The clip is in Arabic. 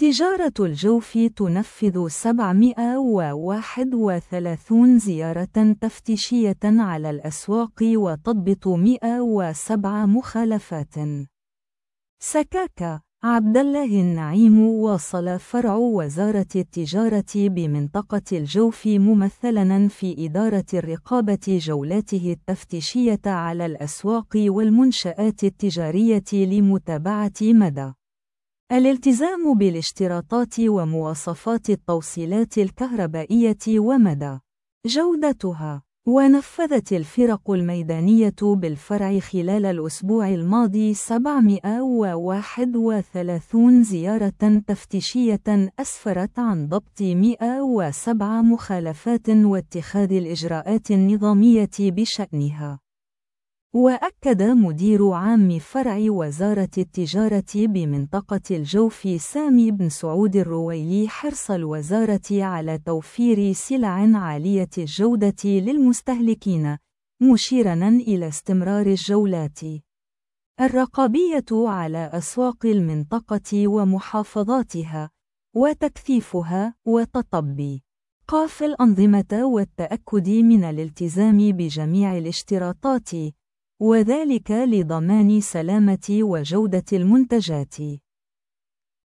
تجارة الجوف تنفذ 731 زيارة تفتيشية على الأسواق وتضبط 107 مخالفات. سكاكا عبد الله النعيم. واصل فرع وزارة التجارة بمنطقة الجوف ممثلاً في إدارة الرقابة جولاته التفتيشية على الأسواق والمنشآت التجارية لمتابعة مدى الالتزام بالاشتراطات ومواصفات التوصيلات الكهربائية ومدى جودتها. ونفذت الفرق الميدانية بالفرع خلال الأسبوع الماضي 731 زيارة تفتيشية أسفرت عن ضبط 107 مخالفات واتخاذ الإجراءات النظامية بشأنها. وأكد مدير عام فرع وزارة التجارة بمنطقة الجوف سامي بن سعود الرويلي حرص الوزارة على توفير سلع عالية الجودة للمستهلكين، مشيراً إلى استمرار الجولات الرقابية على أسواق المنطقة ومحافظاتها، وتكثيفها وتطبيق الأنظمة والتأكد من الالتزام بجميع الاشتراطات، وذلك لضمان سلامة وجودة المنتجات.